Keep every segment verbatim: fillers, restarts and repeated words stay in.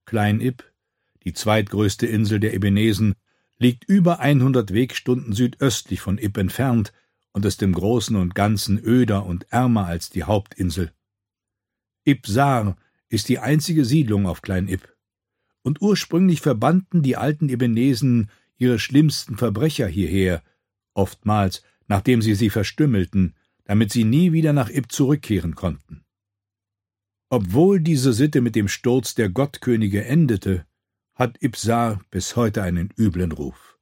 Klein Ib, die zweitgrößte Insel der Ebenesen, liegt über hundert Wegstunden südöstlich von Ib entfernt und ist im Großen und Ganzen öder und ärmer als die Hauptinsel. Ib Sar ist die einzige Siedlung auf Klein Ib, und ursprünglich verbannten die alten Ebenesen ihre schlimmsten Verbrecher hierher, oftmals nachdem sie sie verstümmelten, damit sie nie wieder nach Ib zurückkehren konnten. Obwohl diese Sitte mit dem Sturz der Gottkönige endete, hat Ib Sar bis heute einen üblen Ruf.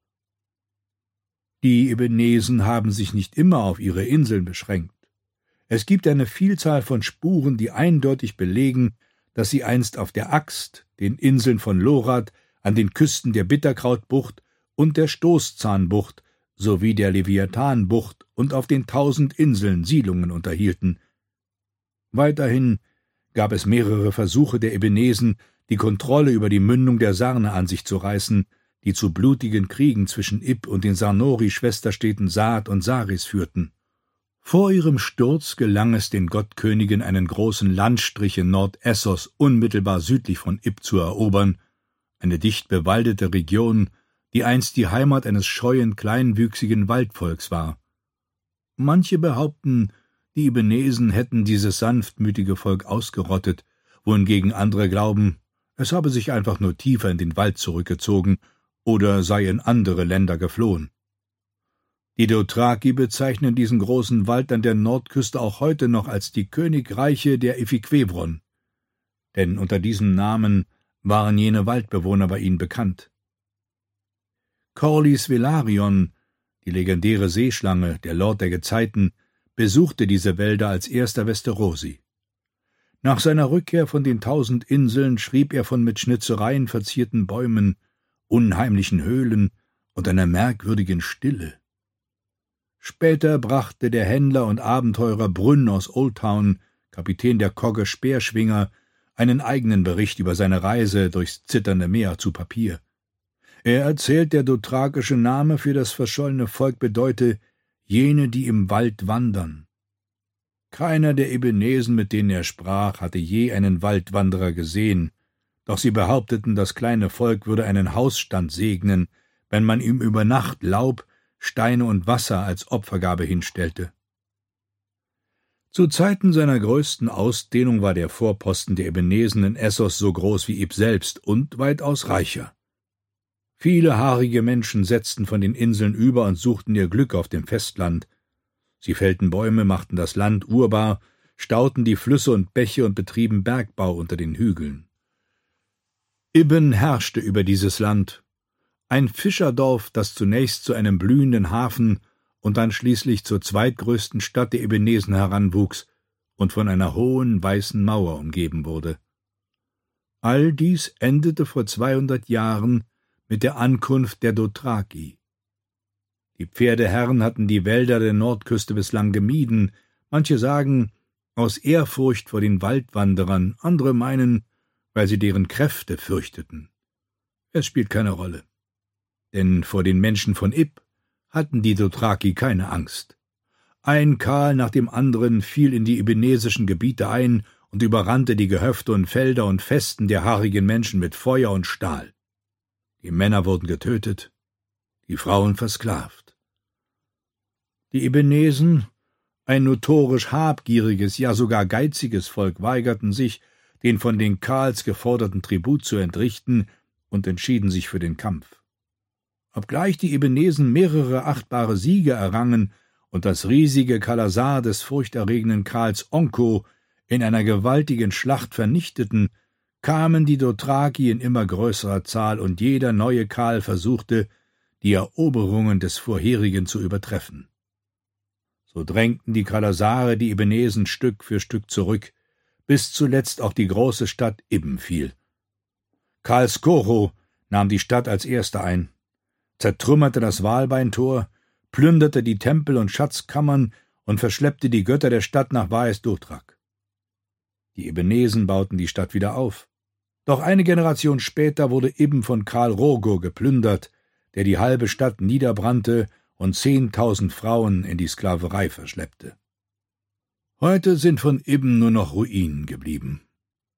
Die Ebenesen haben sich nicht immer auf ihre Inseln beschränkt. Es gibt eine Vielzahl von Spuren, die eindeutig belegen, dass sie einst auf der Axt, den Inseln von Lorad, an den Küsten der Bitterkrautbucht und der Stoßzahnbucht sowie der Leviathanbucht und auf den tausend Inseln Siedlungen unterhielten. Weiterhin gab es mehrere Versuche der Ebenesen, die Kontrolle über die Mündung der Sarne an sich zu reißen, die zu blutigen Kriegen zwischen Ib und den Sarnori-Schwesterstädten Saad und Saris führten. Vor ihrem Sturz gelang es den Gottkönigen, einen großen Landstrich in Nordessos unmittelbar südlich von Ib zu erobern, eine dicht bewaldete Region, die einst die Heimat eines scheuen, kleinwüchsigen Waldvolks war. Manche behaupten, die Ebenesen hätten dieses sanftmütige Volk ausgerottet, wohingegen andere glauben, es habe sich einfach nur tiefer in den Wald zurückgezogen oder sei in andere Länder geflohen. Die Dothraki bezeichnen diesen großen Wald an der Nordküste auch heute noch als die Königreiche der Ifikvebron, denn unter diesem Namen waren jene Waldbewohner bei ihnen bekannt. Corlys Velaryon, die legendäre Seeschlange, der Lord der Gezeiten, besuchte diese Wälder als erster Westerosi. Nach seiner Rückkehr von den tausend Inseln schrieb er von mit Schnitzereien verzierten Bäumen, unheimlichen Höhlen und einer merkwürdigen Stille. Später brachte der Händler und Abenteurer Brünn aus Oldtown, Kapitän der Kogge Speerschwinger, einen eigenen Bericht über seine Reise durchs zitternde Meer zu Papier. Er erzählt, der dothrakische Name für das verschollene Volk bedeute »jene, die im Wald wandern«. Keiner der Ebenesen, mit denen er sprach, hatte je einen Waldwanderer gesehen, doch sie behaupteten, das kleine Volk würde einen Hausstand segnen, wenn man ihm über Nacht Laub, Steine und Wasser als Opfergabe hinstellte. Zu Zeiten seiner größten Ausdehnung war der Vorposten der Ebenesen in Essos so groß wie Ib selbst und weitaus reicher. Viele haarige Menschen setzten von den Inseln über und suchten ihr Glück auf dem Festland. Sie fällten Bäume, machten das Land urbar, stauten die Flüsse und Bäche und betrieben Bergbau unter den Hügeln. Ibben herrschte über dieses Land, ein Fischerdorf, das zunächst zu einem blühenden Hafen und dann schließlich zur zweitgrößten Stadt der Ebenesen heranwuchs und von einer hohen weißen Mauer umgeben wurde. All dies endete vor zweihundert Jahren mit der Ankunft der Dothraki. Die Pferdeherren hatten die Wälder der Nordküste bislang gemieden, manche sagen, aus Ehrfurcht vor den Waldwanderern, andere meinen, weil sie deren Kräfte fürchteten. Es spielt keine Rolle. Denn vor den Menschen von Ib hatten die Dothraki keine Angst. Ein Karl nach dem anderen fiel in die ebenesischen Gebiete ein und überrannte die Gehöfte und Felder und Festen der haarigen Menschen mit Feuer und Stahl. Die Männer wurden getötet, die Frauen versklavt. Die Ebenesen, ein notorisch habgieriges, ja sogar geiziges Volk, weigerten sich, den von den Karls geforderten Tribut zu entrichten und entschieden sich für den Kampf. Obgleich die Ebenesen mehrere achtbare Siege errangen und das riesige Kalasar des furchterregenden Karls Onko in einer gewaltigen Schlacht vernichteten, kamen die Dothraki in immer größerer Zahl und jeder neue Karl versuchte, die Eroberungen des vorherigen zu übertreffen. So drängten die Kalasare die Ebenesen Stück für Stück zurück, bis zuletzt auch die große Stadt Ibben fiel. Karl Skoro nahm die Stadt als erster ein, zertrümmerte das Walbeintor, plünderte die Tempel und Schatzkammern und verschleppte die Götter der Stadt nach Vaes-Dothrak. Die Ebenesen bauten die Stadt wieder auf. Doch eine Generation später wurde Ibben von Karl Rogo geplündert, der die halbe Stadt niederbrannte und zehntausend Frauen in die Sklaverei verschleppte. Heute sind von Ibben nur noch Ruinen geblieben.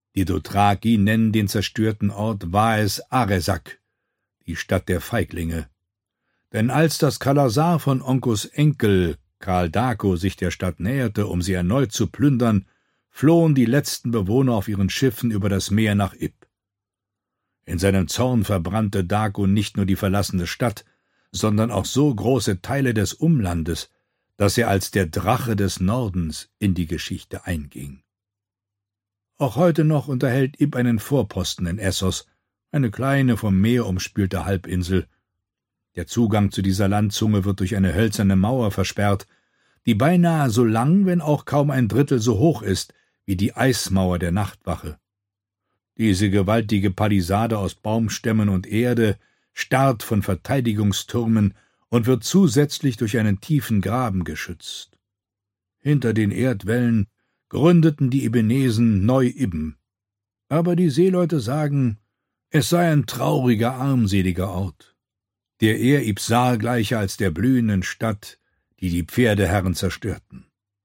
Die Dothraki nennen den zerstörten Ort Vaes Arezak, die Stadt der Feiglinge. Denn als das Kalasar von Onkos Enkel Karl Dako sich der Stadt näherte, um sie erneut zu plündern, flohen die letzten Bewohner auf ihren Schiffen über das Meer nach Ib. In seinem Zorn verbrannte Dako nicht nur die verlassene Stadt, sondern auch so große Teile des Umlandes, dass er als der Drache des Nordens in die Geschichte einging. Auch heute noch unterhält Ib einen Vorposten in Essos, eine kleine vom Meer umspülte Halbinsel. Der Zugang zu dieser Landzunge wird durch eine hölzerne Mauer versperrt, die beinahe so lang, wenn auch kaum ein Drittel so hoch ist, wie die Eismauer der Nachtwache. Diese gewaltige Palisade aus Baumstämmen und Erde starrt von Verteidigungstürmen und wird zusätzlich durch einen tiefen Graben geschützt. Hinter den Erdwällen gründeten die Ibenesen Neu-Ibben. Aber die Seeleute sagen, es sei ein trauriger, armseliger Ort, der eher Ibsar gleiche als der blühenden Stadt, die die Pferdeherren zerstörten.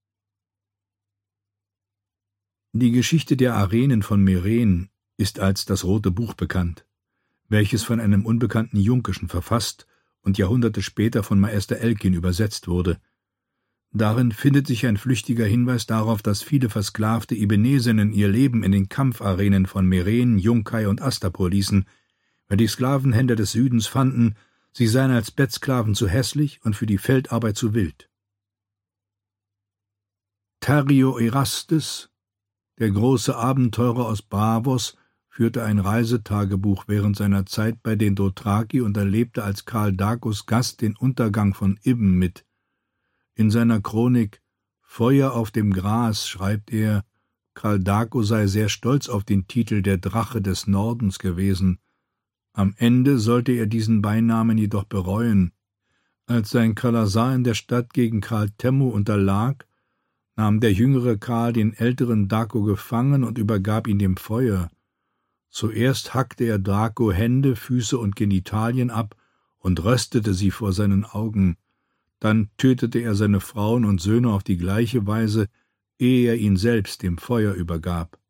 Die Geschichte der Arenen von Meren ist als das Rote Buch bekannt, welches von einem unbekannten Junkischen verfasst und Jahrhunderte später von Meister Elkin übersetzt wurde. Darin findet sich ein flüchtiger Hinweis darauf, dass viele versklavte Ibenesinnen ihr Leben in den Kampfarenen von Meren, Yunkai und Astapor ließen, weil die Sklavenhändler des Südens fanden, sie seien als Bettsklaven zu hässlich und für die Feldarbeit zu wild. Tario Erastes, der große Abenteurer aus Bravos, führte ein Reisetagebuch während seiner Zeit bei den Dothraki und erlebte als Karl Dakos Gast den Untergang von Ibben mit. In seiner Chronik »Feuer auf dem Gras« schreibt er, Karl Dako sei sehr stolz auf den Titel der Drache des Nordens gewesen. Am Ende sollte er diesen Beinamen jedoch bereuen. Als sein Kalasar in der Stadt gegen Karl Temmu unterlag, nahm der jüngere Karl den älteren Dako gefangen und übergab ihn dem Feuer. Zuerst hackte er Dako Hände, Füße und Genitalien ab und röstete sie vor seinen Augen. Dann tötete er seine Frauen und Söhne auf die gleiche Weise, ehe er ihn selbst dem Feuer übergab.